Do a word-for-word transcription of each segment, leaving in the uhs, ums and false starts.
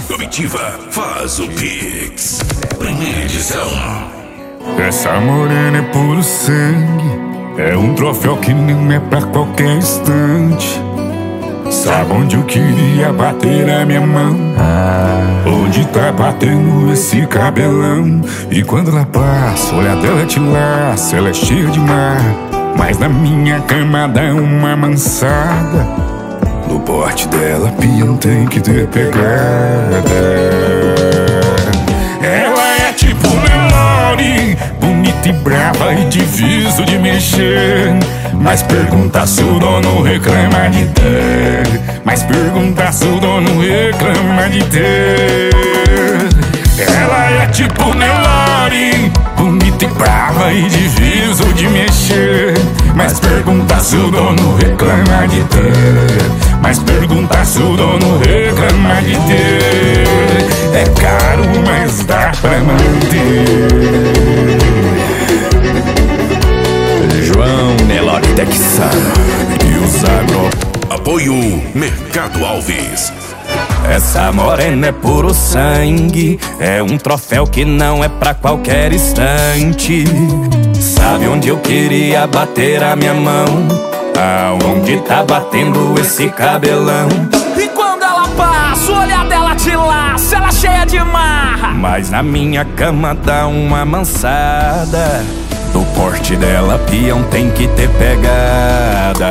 Comitiva faz o Pix. Primeira edição. Essa morena é puro sangue, é um troféu que não é pra qualquer instante. Sabe onde eu queria bater a minha mão? Onde tá batendo esse cabelão? E quando ela passa, o olhar dela te laça, ela é cheia de mar, mas na minha cama dá uma mansada. No porte dela, peão tem que ter pegada. Ela é tipo Nelore, bonita e brava e difícil de mexer. Mas pergunta se o dono reclama de ter. Mas pergunta se o dono reclama de ter. Ela é tipo Nelore, bonita e brava e difícil de mexer. Mas pergunta se o dono reclama de ter. Mas pergunta se o dono reclama de ter. É caro, mas dá pra manter. João Nelore Texano e os agro. Apoio Mercado Alves. Essa morena é puro sangue, é um troféu que não é pra qualquer instante. Sabe onde eu queria bater a minha mão? Aonde tá batendo esse cabelão? E quando ela passa, o olhar dela te laça, ela cheia de marra, mas na minha cama dá uma mansada. Do porte dela, peão tem que ter pegada.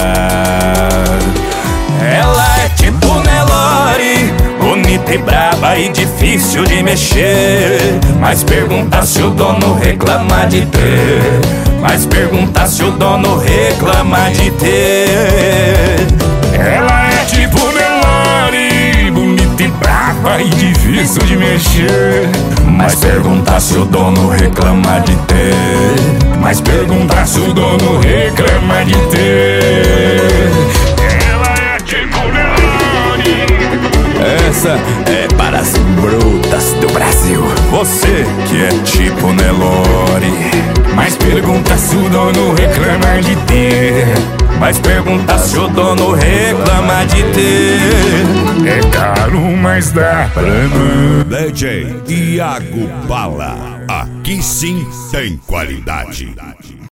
Ela é tipo Nelore, bonita e braba e difícil de mexer. Mas pergunta se o dono reclama de ter. Mas pergunta se o dono reclama de ter. Ela é tipo Nelore, bonita e brava e difícil de mexer. Mas pergunta se o dono reclama de ter. Mas pergunta se o dono reclama de ter. Ela é tipo Nelore. Essa é para as brutas do Brasil. Você que é tipo Nelore. Mas pergunta se o dono reclama de ter. Mas pergunta se o dono reclama de ter. É caro, mas dá pra manter. D J Iago Bala. Aqui sim tem qualidade.